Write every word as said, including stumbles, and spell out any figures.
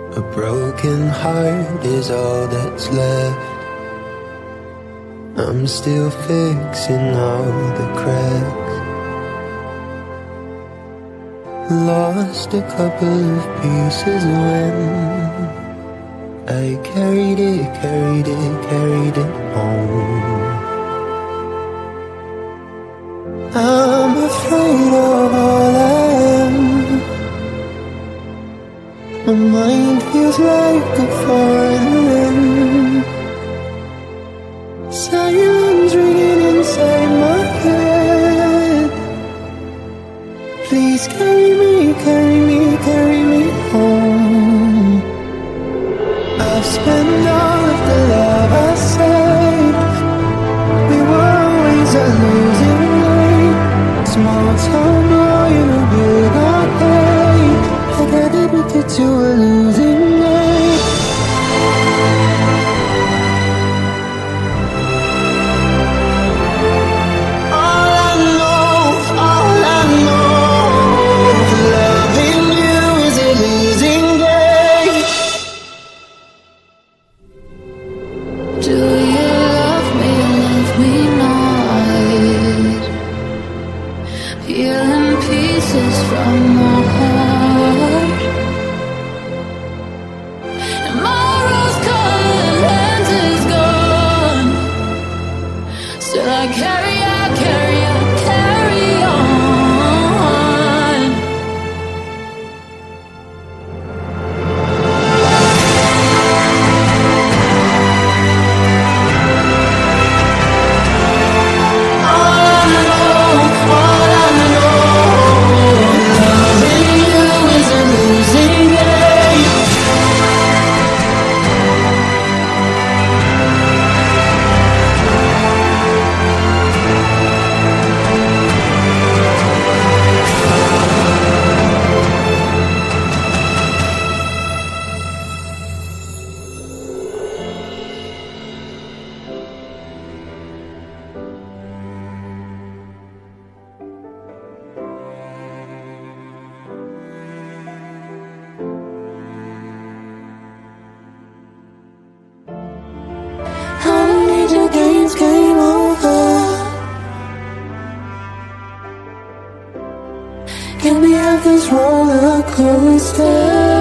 A broken heart is all that's left. I'm still fixing all the cracks. Lost a couple of pieces when I carried it, carried it, carried it home. I'm afraid of all I am. My mind feels like a foreign land. Silence ringing inside my head. Please carry me, carry me, carry me home. I've spent all of the love I saved. We were always a losing game. Small town boy in a big arcade. I got addicted to a losing game. All I know, all I know, loving you is a losing game. Do you love me, love me not? Peeling pieces from my heart. And my rose-colored lens is gone. Still I carry, I carry, I carry on. All I know, all I know, loving you is a losing game. How did your games game over? Can we have this roller coaster?